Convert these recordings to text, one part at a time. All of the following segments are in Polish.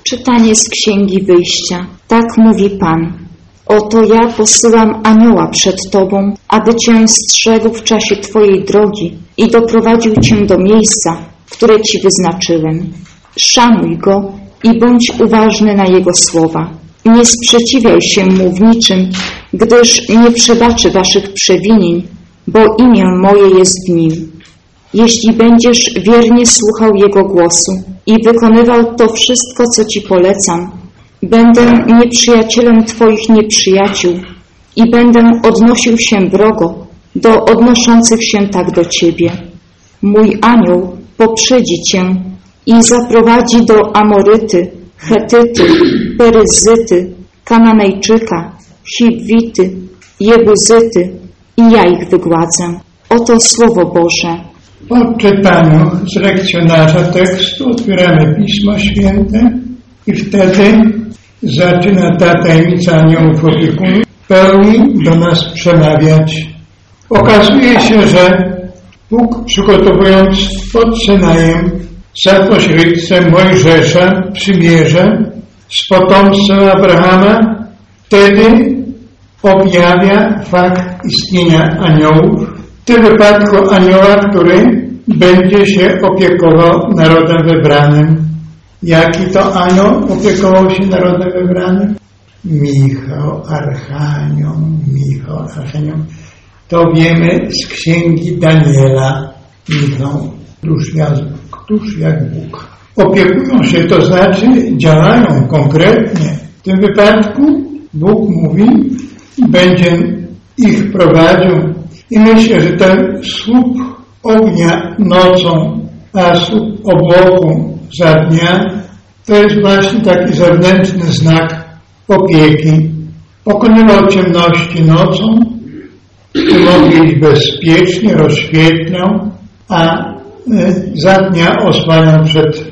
Czytanie z Księgi Wyjścia. Tak mówi Pan. Oto ja posyłam anioła przed Tobą, aby Cię strzegł w czasie Twojej drogi i doprowadził Cię do miejsca, które Ci wyznaczyłem. Szanuj Go i bądź uważny na Jego słowa. Nie sprzeciwiaj się Mu w niczym, gdyż nie przebaczy Waszych przewinień, bo imię moje jest w Nim. Jeśli będziesz wiernie słuchał Jego głosu i wykonywał to wszystko, co Ci polecam, będę nieprzyjacielem Twoich nieprzyjaciół i będę odnosił się wrogo do odnoszących się tak do Ciebie. Mój anioł poprzedzi Cię i zaprowadzi do Amoryty, Chetyty, Peryzyty, Kananejczyka, Hiwity, Jebuzyty i ja ich wygładzę. Oto Słowo Boże. Po czytaniu z lekcjonarza tekstu otwieramy Pismo Święte i wtedy zaczyna ta tajemnica aniołów opiekunów w pełni do nas przemawiać. Okazuje się, że Bóg, przygotowując pod Synajem za pośrednictwem Mojżesza przymierze z potomstwem Abrahama, wtedy objawia fakt istnienia aniołów. W tym wypadku anioła, który będzie się opiekował narodem wybranym. Jaki to anioł opiekował się narodem wybranym? Michał, Archanioł. To wiemy z Księgi Daniela. Michał, któż jak Bóg. Opiekują się, to znaczy działają konkretnie. W tym wypadku Bóg mówi, będzie ich prowadził. I myślę, że ten słup ognia nocą, a słup obłoku za dnia, to jest właśnie taki zewnętrzny znak opieki. Pokonywał ciemności nocą, by mogli iść bezpiecznie, rozświetlał, a za dnia osłaniał przed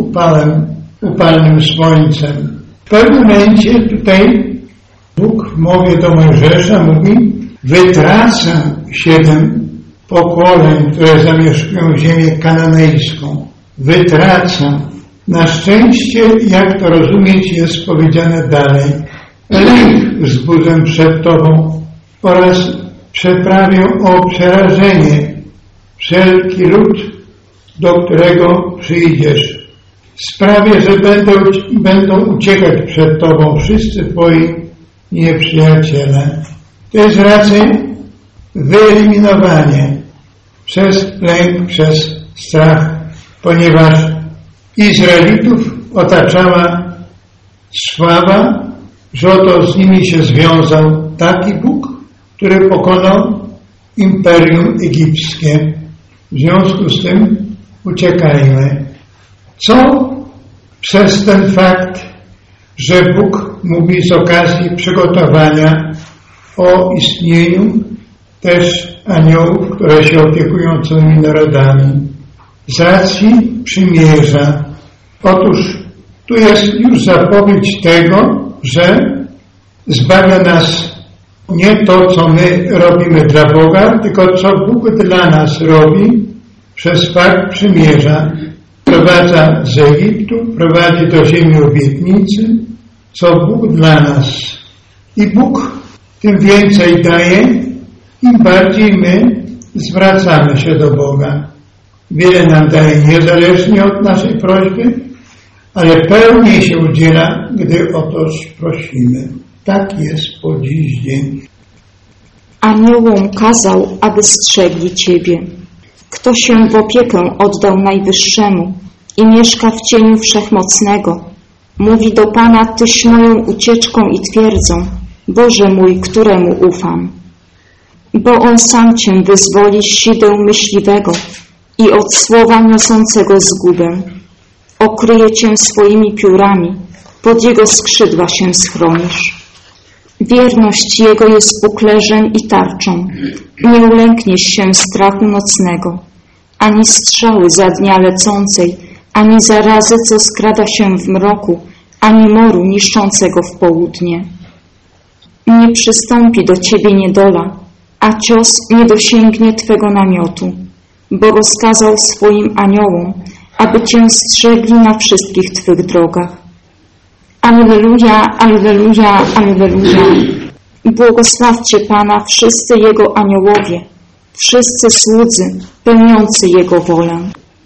upalnym słońcem. W pewnym momencie tutaj Bóg w mowie do Mojżesza mówi: wytracę 7 pokoleń, które zamieszkują ziemię kananejską. Wytracę. Na szczęście, jak to rozumieć, jest powiedziane dalej. Lęk wzbudzę przed Tobą oraz przeprawię o przerażenie wszelki lud, do którego przyjdziesz. Sprawię, że będą uciekać przed Tobą wszyscy Twoi nieprzyjaciele. To jest raczej wyeliminowanie przez lęk, przez strach, ponieważ Izraelitów otaczała sława, że oto z nimi się związał taki Bóg, który pokonał imperium egipskie. W związku z tym uciekajmy. Co przez ten fakt, że Bóg mówi z okazji przygotowania o istnieniu też aniołów, które się opiekują całymi narodami. Z racji przymierza. Otóż tu jest już zapowiedź tego, że zbawia nas nie to, co my robimy dla Boga, tylko co Bóg dla nas robi przez fakt przymierza. Prowadza z Egiptu, prowadzi do ziemi obietnicy, co Bóg dla nas. I Bóg tym więcej daje, im bardziej my zwracamy się do Boga. Wiele nam daje niezależnie od naszej prośby, ale pełniej się udziela, gdy o to prosimy. Tak jest po dziś dzień. Aniołom kazał, aby strzegli Ciebie. Kto się w opiekę oddał Najwyższemu i mieszka w cieniu Wszechmocnego, mówi do Pana: Tyś moją ucieczką i twierdzą, Boże mój, któremu ufam. Bo On sam Cię wyzwoli z sideł myśliwego i od słowa niosącego zgubę. Okryje Cię swoimi piórami, pod Jego skrzydła się schronisz. Wierność Jego jest puklerzem i tarczą. Nie ulękniesz się strachu nocnego, ani strzały za dnia lecącej, ani zarazy, co skrada się w mroku, ani moru niszczącego w południe. Nie przystąpi do Ciebie niedola, a cios nie dosięgnie Twego namiotu, bo rozkazał swoim aniołom, aby Cię strzegli na wszystkich Twych drogach. Alleluja, alleluja, alleluja. Błogosławcie Pana wszyscy Jego aniołowie, wszyscy słudzy pełniący Jego wolę.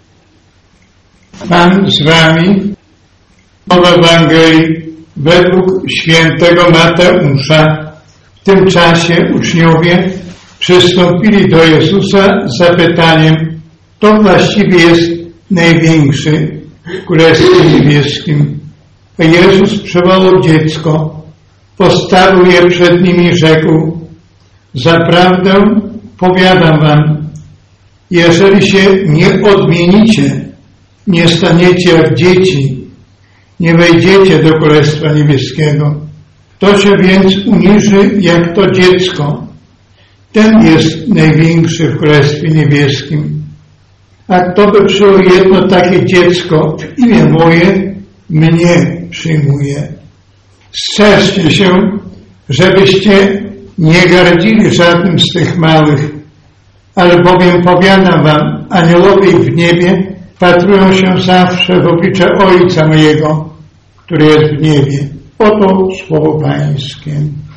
Pan z wami. W Ewangelii według świętego Mateusza. W tym czasie uczniowie przystąpili do Jezusa z zapytaniem, kto właściwie jest największy w Królestwie Niebieskim. A Jezus przywołał dziecko, postawił je przed nimi i rzekł, zaprawdę powiadam wam, jeżeli się nie odmienicie, nie staniecie jak dzieci, nie wejdziecie do Królestwa Niebieskiego. Kto się więc uniży jak to dziecko, ten jest największy w Królestwie Niebieskim. A kto by przyjął jedno takie dziecko w imię moje, mnie przyjmuje. Strzeżcie się, żebyście nie gardzili żadnym z tych małych, albowiem powiadam wam, aniołowie w niebie patrują się zawsze w oblicze Ojca mojego, który jest w niebie. Oto słowo Pańskie.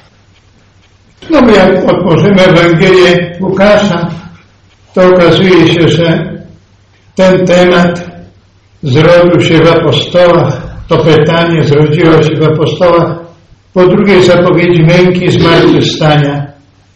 No jak otworzymy Ewangelię Łukasza, to okazuje się, że ten temat zrodził się w apostołach, to pytanie zrodziło się w apostołach po drugiej zapowiedzi męki i zmartwychwstania.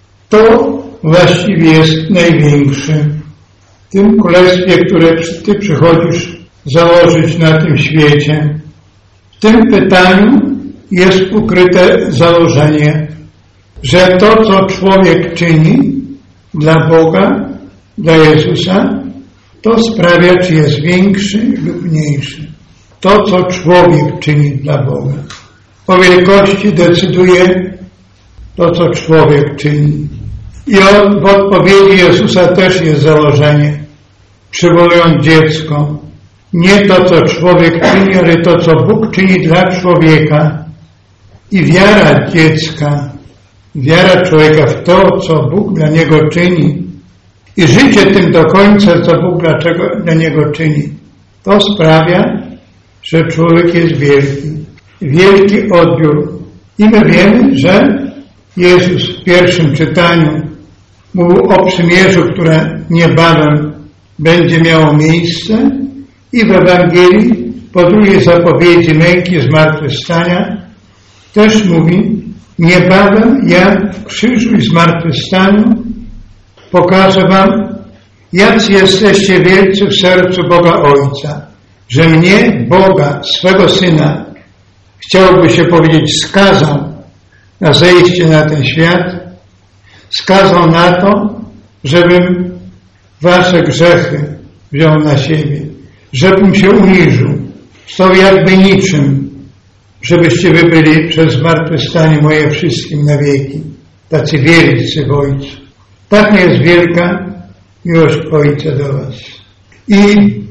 To właściwie jest największy. W tym królestwie, które Ty przychodzisz założyć na tym świecie, w tym pytaniu jest ukryte założenie, że to, co człowiek czyni dla Boga, dla Jezusa, to sprawia, czy jest większy lub mniejszy. To, co człowiek czyni dla Boga. O wielkości decyduje to, co człowiek czyni. I w odpowiedzi Jezusa też jest założenie, przywołując dziecko. Nie to, co człowiek czyni, ale to, co Bóg czyni dla człowieka. I wiara dziecka, wiara człowieka w to, co Bóg dla niego czyni i życie tym do końca, co Bóg dla niego czyni, to sprawia, że człowiek jest wielki. Wielki odbiór. I my wiemy, że Jezus w pierwszym czytaniu mówił o przymierzu, które niebawem będzie miało miejsce, i w Ewangelii po drugiej zapowiedzi męki i zmartwychwstania też mówi, niebawem ja w krzyżu i zmartwychwstaniu pokażę wam, jacy jesteście wielcy w sercu Boga Ojca, że mnie, Boga, swego Syna, chciałby się powiedzieć, skazał na zejście na ten świat, skazał na to, żebym wasze grzechy wziął na siebie, żebym się uniżył, stał jakby niczym, żebyście wy byli przez zmartwychwstanie moje wszystkim na wieki, tacy wielcy w Ojcu. Taka jest wielka miłość Ojca do was. I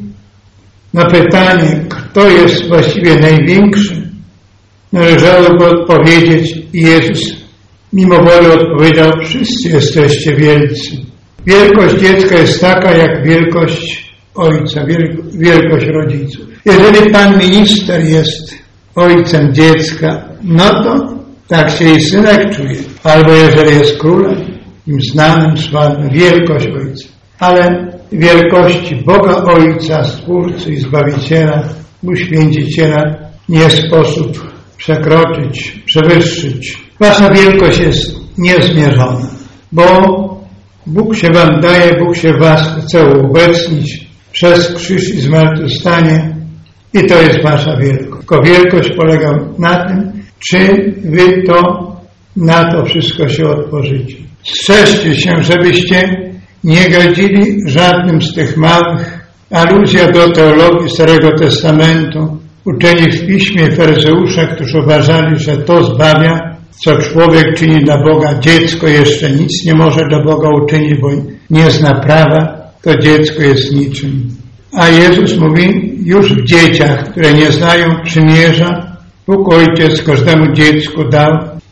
na pytanie, kto jest właściwie największy, należałoby odpowiedzieć, i Jezus mimo woli odpowiedział, wszyscy jesteście wielcy. Wielkość dziecka jest taka, jak wielkość ojca, wielkość rodziców. Jeżeli pan minister jest ojcem dziecka, no to tak się i synek czuje. Albo jeżeli jest królem, im znanym, sławnym, wielkość ojca. Ale wielkości Boga Ojca, Stwórcy i Zbawiciela, Uświęciciela nie sposób przekroczyć, przewyższyć. Wasza wielkość jest niezmierzona, bo Bóg się wam daje, Bóg się w was chce uobecnić przez krzyż i zmartwychwstanie i to jest wasza wielkość. Tylko wielkość polega na tym, czy wy na to wszystko się otworzycie. Strzeżcie się, żebyście nie gardzili żadnym z tych małych. Aluzja do teologii Starego Testamentu, uczeni w Piśmie faryzeusze, którzy uważali, że to zbawia, co człowiek czyni dla Boga. Dziecko jeszcze nic nie może dla Boga uczynić, bo nie zna prawa, to dziecko jest niczym. A Jezus mówi, już w dzieciach, które nie znają przymierza, Bóg Ojciec każdemu dziecku dał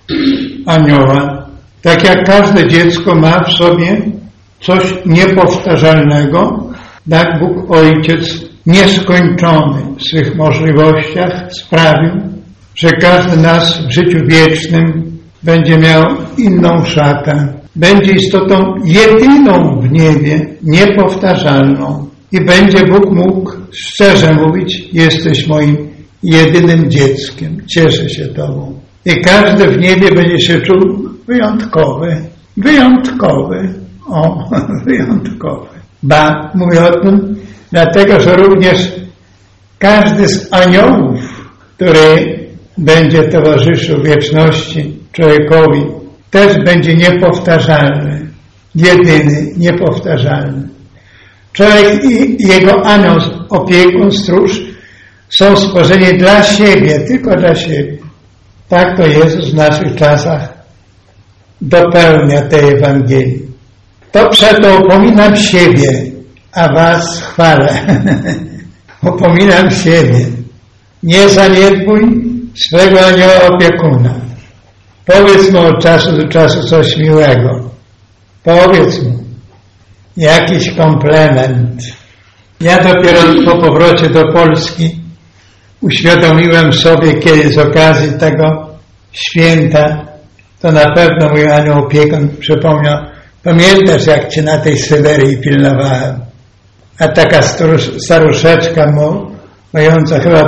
anioła. Tak jak każde dziecko ma w sobie coś niepowtarzalnego, tak Bóg Ojciec nieskończony w swych możliwościach sprawił, że każdy nas w życiu wiecznym będzie miał inną szatę. Będzie istotą jedyną w niebie, niepowtarzalną. I będzie Bóg mógł szczerze mówić, jesteś moim jedynym dzieckiem, cieszę się Tobą. I każdy w niebie będzie się czuł wyjątkowy. Wyjątkowy. O, wyjątkowy. Ba, mówię o tym, dlatego, że również każdy z aniołów, który będzie towarzyszył wieczności człowiekowi, też będzie niepowtarzalny. Jedyny, niepowtarzalny. Człowiek i jego anioł, opiekun, stróż są stworzeni dla siebie, tylko dla siebie. Tak to Jezus w naszych czasach dopełnia tej Ewangelii. To przeto upominam siebie, a was chwalę. Upominam siebie. Nie zaniedbuj swego anioła opiekuna. Powiedz mu od czasu do czasu coś miłego. Powiedz mu jakiś komplement. Ja dopiero po powrocie do Polski uświadomiłem sobie, kiedy z okazji tego święta, to na pewno mój anioł opiekun przypomniał, pamiętasz, jak cię na tej Syberii pilnowałem? A taka staruszeczka mająca chyba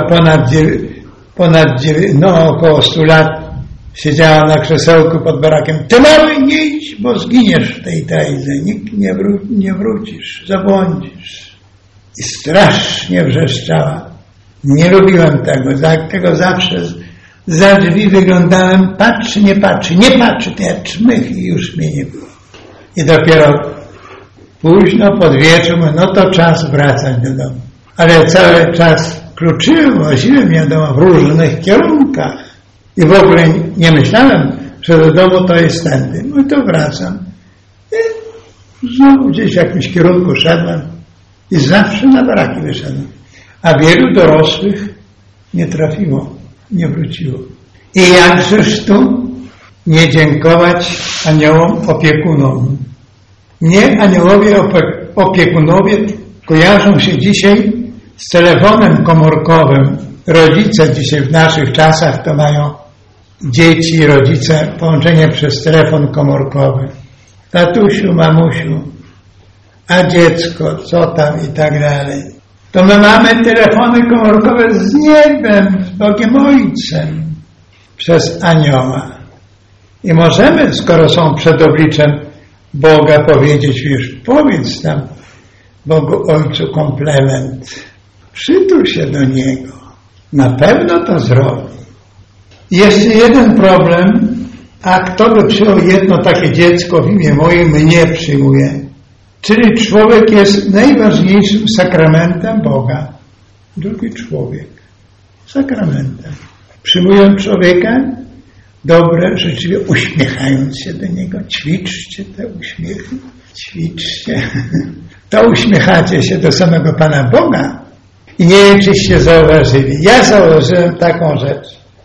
około 100 lat, siedziała na krzesełku pod barakiem. Ty mały, nie idź, bo zginiesz w tej tajdze. Nikt nie wrócisz, zabłądzisz. I strasznie wrzeszczała. Nie lubiłem tego zawsze za drzwi wyglądałem, patrzy, nie patrzy, to ja czmych i już mnie nie było. I dopiero późno pod wieczór, no to czas wracać do domu. Ale cały czas kluczyłem, woziłem mnie do domu w różnych kierunkach. I w ogóle nie myślałem, że do domu to jest tędy. No i to wracam. I znowu gdzieś w jakimś kierunku szedłem i zawsze na baraki wyszedłem. A wielu dorosłych nie trafiło, nie wróciło. I jakżeż tu nie dziękować aniołom opiekunom. Mnie aniołowie opiekunowie kojarzą się dzisiaj z telefonem komórkowym. Rodzice dzisiaj w naszych czasach to mają dzieci i rodzice połączenie przez telefon komórkowy. Tatusiu, mamusiu, a dziecko, co tam i tak dalej. To my mamy telefony komórkowe z niebem, z Bogiem Ojcem, przez anioła. I możemy, skoro są przed obliczem Boga, powiedzieć już, powiedz tam Bogu Ojcu komplement. Przytul się do Niego. Na pewno to zrobi. Jeszcze jeden problem, a kto by przyjął jedno takie dziecko w imię moje, mnie przyjmuje. Czyli człowiek jest najważniejszym sakramentem Boga. Drugi człowiek. Sakramentem. Przyjmując człowieka, dobre, rzeczywiście uśmiechając się do niego. Ćwiczcie te uśmiechy. Ćwiczcie. To uśmiechacie się do samego Pana Boga. I nie wiem, czyście zauważyli. Ja zauważyłem taką rzecz,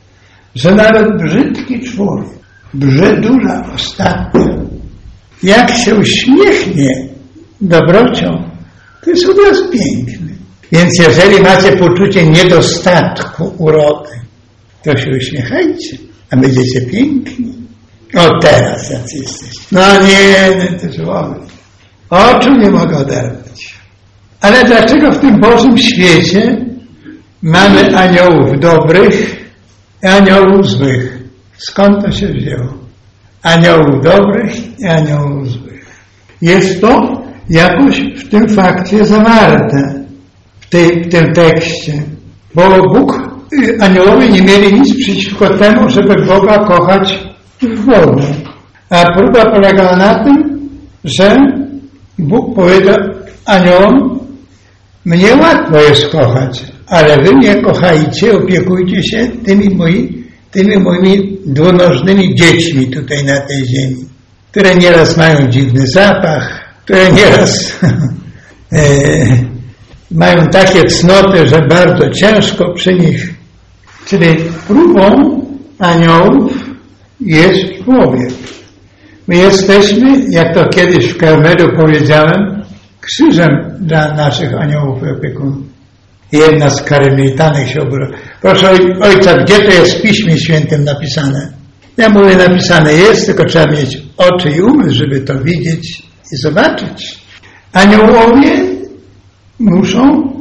że nawet brzydki człowiek, brzydula ostatnio, jak się uśmiechnie dobrocią, to jest obraz piękny. Więc jeżeli macie poczucie niedostatku urody, to się uśmiechajcie, a będziecie piękni. O, teraz jacy jesteście. No nie, to człowiek. Oczu nie mogę oderwać. Ale dlaczego w tym Bożym świecie mamy aniołów dobrych i aniołów złych? Skąd to się wzięło? Aniołów dobrych i aniołów złych. Jest to jakoś w tym fakcie zawarte, w tym tekście. Bo aniołowie nie mieli nic przeciwko temu, żeby Boga kochać w Bogu. A próba polegała na tym, że Bóg powiedział aniołom, mnie łatwo jest kochać, ale wy mnie kochajcie, opiekujcie się tymi moimi dwunożnymi dziećmi tutaj na tej ziemi, które nieraz mają dziwny zapach, które nieraz mają takie cnoty, że bardzo ciężko przy nich. Czyli próbą aniołów jest człowiek. My jesteśmy, jak to kiedyś w Karmelu powiedziałem, krzyżem dla naszych aniołów i opiekunów. Jedna z karmelitanek się oburzyła. Proszę ojca, gdzie to jest w Piśmie Świętym napisane? Ja mówię, napisane jest, tylko trzeba mieć oczy i umysł, żeby to widzieć i zobaczyć. Aniołowie muszą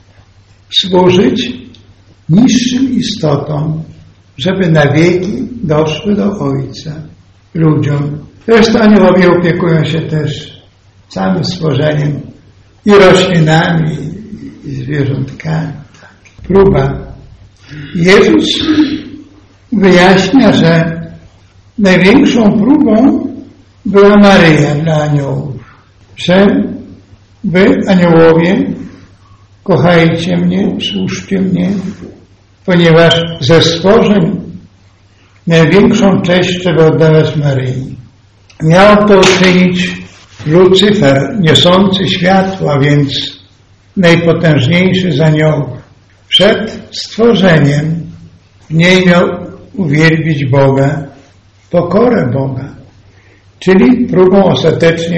służyć niższym istotom, żeby na wieki doszły do Ojca, ludziom. Zresztą aniołowie opiekują się też całym stworzeniem i roślinami, i zwierzątkami. Próba. Jezus wyjaśnia, że największą próbą była Maryja dla aniołów, że wy, aniołowie, kochajcie mnie, służcie mnie, ponieważ ze stworzeń największą cześć trzeba oddawać Maryi. Miał to uczynić Lucyfer, niosący światło, a więc najpotężniejszy z aniołów. Przed stworzeniem w niej miał uwielbić Boga, pokorę Boga. Czyli próbą ostatecznie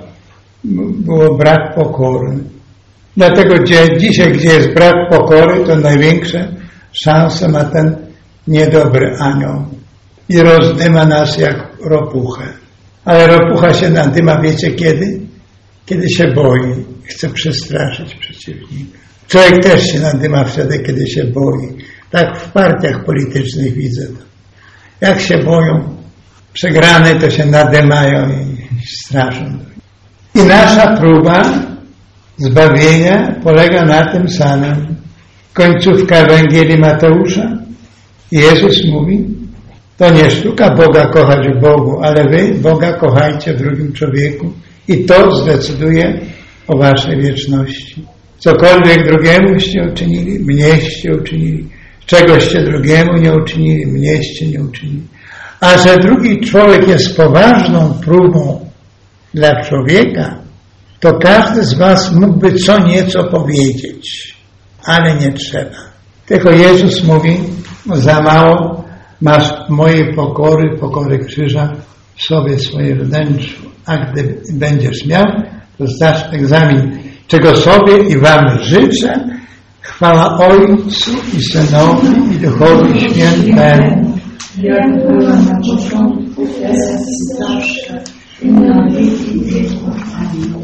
było brak pokory. Dlatego dzisiaj, gdzie jest brak pokory, to największe szanse ma ten niedobry anioł. I rozdyma nas jak ropuchę. Ale ropucha się nadyma, wiecie kiedy? Kiedy się boi. Chce przestraszyć przeciwnika. Człowiek też się nadyma wtedy, kiedy się boi. Tak w partiach politycznych widzę to. Jak się boją przegrane, to się nadymają i straszą. I nasza próba zbawienia polega na tym samym. Końcówka Ewangelii Mateusza. Jezus mówi, to nie sztuka Boga kochać w Bogu, ale wy Boga kochajcie w drugim człowieku i to zdecyduje o waszej wieczności. Cokolwiek drugiemyście uczynili, mnieście uczynili. Czegoście drugiemu nie uczynili, mnieście nie uczynili. A że drugi człowiek jest poważną próbą dla człowieka, to każdy z was mógłby co nieco powiedzieć, ale nie trzeba. Tylko Jezus mówi, za mało masz mojej pokory krzyża w sobie, swoje wnętrzu. A gdy będziesz miał, to zdasz egzamin, czego sobie i wam życzę. Chwała Ojcu i Synowi i Duchowi Świętemu. Jak była na początku, teraz i zawsze, i na wieki wieków. Amen.